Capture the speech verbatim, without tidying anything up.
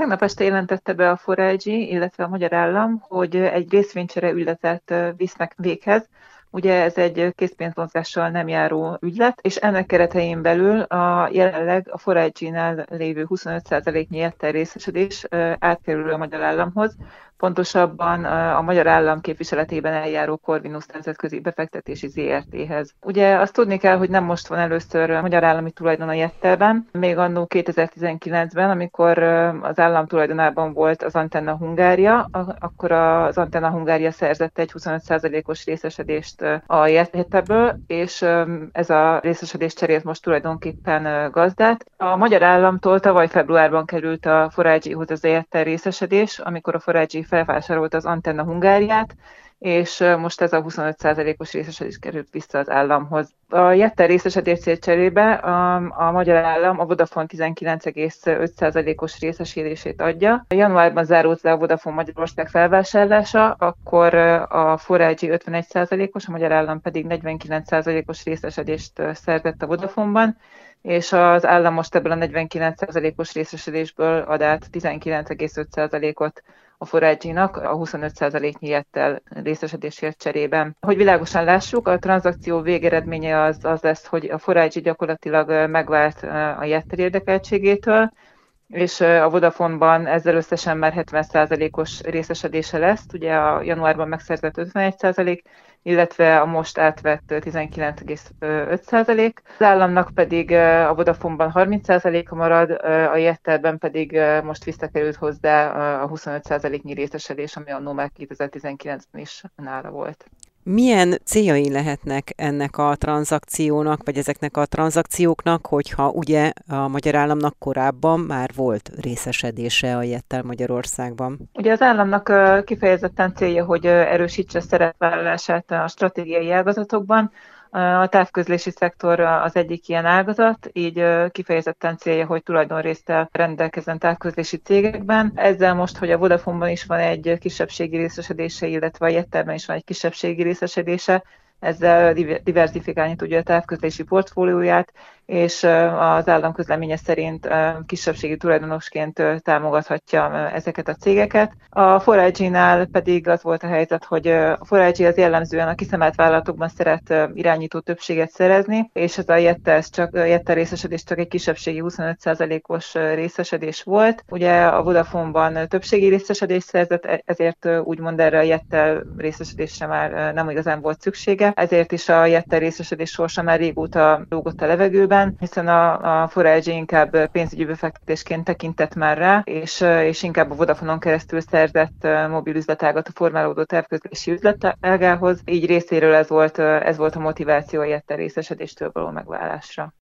Tegnap este jelentette be a four-i gé, illetve a magyar állam, hogy egy részvénycsere ügyletet visznek véghez. Ugye ez egy készpénzmozgással nem járó ügylet, és ennek keretein belül a jelenleg a four-i gé-nál lévő huszonöt százaléknyi Jettel részesedés átkerül a magyar államhoz, pontosabban a magyar állam képviseletében eljáró Corvinus Nemzetközi Befektetési zé er té-hez. Ugye azt tudni kell, hogy nem most van először magyar állami tulajdon a Jettelben, még annó kétezer-tizenkilencben, amikor az állam tulajdonában volt az Antenna Hungária, akkor az Antenna Hungária szerzett egy huszonöt százalékos részesedést a Jettelből, és ez a részesedés cserélt most tulajdonképpen gazdát. A magyar államtól tavaly februárban került a four-i gé-hoz az a Jettel részesedés, amikor a four-i gé felvásárolta az Antenna Hungáriát, és most ez a huszonöt százalékos részesedés került vissza az államhoz. A Jettel részesedés cserébe a, a magyar állam a Vodafone tizenkilenc egész öt százalékos részesedését adja. Januárban zárult le a Vodafone Magyarország felvásárlása, akkor a four-i gé ötvenegy százalékos, a magyar állam pedig negyvenkilenc százalékos részesedést szerzett a Vodafoneban, és az állam most ebből a negyvenkilenc százalékos részesedésből ad át tizenkilenc egész öt százalékot a four-i gé-nak a huszonöt százaléknyi Jettel részesedésért cserében. Hogy világosan lássuk, a tranzakció végeredménye az, az lesz, hogy a four-i gé gyakorlatilag megvált a Jettel érdekeltségétől, és a Vodafoneban ezzel összesen már hetven százalékos részesedése lesz, ugye a januárban megszerzett ötvenegy százalék, illetve a most átvett tizenkilenc egész öt százalék. Az államnak pedig a Vodafoneban harminc százaléka marad, a Jettelben pedig most visszakerült hozzá a huszonöt százaléknyi részesedés, ami annó már kétezer-tizenkilencben is nála volt. Milyen céljai lehetnek ennek a tranzakciónak, vagy ezeknek a tranzakcióknak, hogyha ugye a magyar államnak korábban már volt részesedése a Jettel Magyarországban? Ugye az államnak kifejezetten célja, hogy erősítse szerepvállalását a stratégiai ágazatokban. A távközlési szektor az egyik ilyen ágazat, így kifejezetten célja, hogy tulajdonrészttel rendelkezzen távközlési cégekben. Ezzel most, hogy a Vodafoneban is van egy kisebbségi részesedése, illetve a Jettelben is van egy kisebbségi részesedése, ezzel diverzifikálni tudja a távközlési portfólióját, és az állam közleménye szerint kisebbségi tulajdonosként támogathatja ezeket a cégeket. A four-i gé-nál pedig az volt a helyzet, hogy a four-i gé az jellemzően a kiszemelt vállalatokban szeret irányító többséget szerezni, és ez a Jettel, csak, a Jettel részesedés csak egy kisebbségi huszonöt százalékos részesedés volt. Ugye a Vodafoneban többségi részesedés szerzett, ezért úgymond erre a Jettel részesedésre már nem igazán volt szüksége. Ezért is a Jettel részesedés sorsa már régóta lógott a levegőben, hiszen a, a four-i gé inkább pénzügyi befektetésként tekintett már rá, és, és inkább a Vodafonon keresztül szerzett mobil üzletágat a formálódó távközlési üzletágához. Így részéről ez volt, ez volt a motiváció a Jettel részesedéstől való megválásra.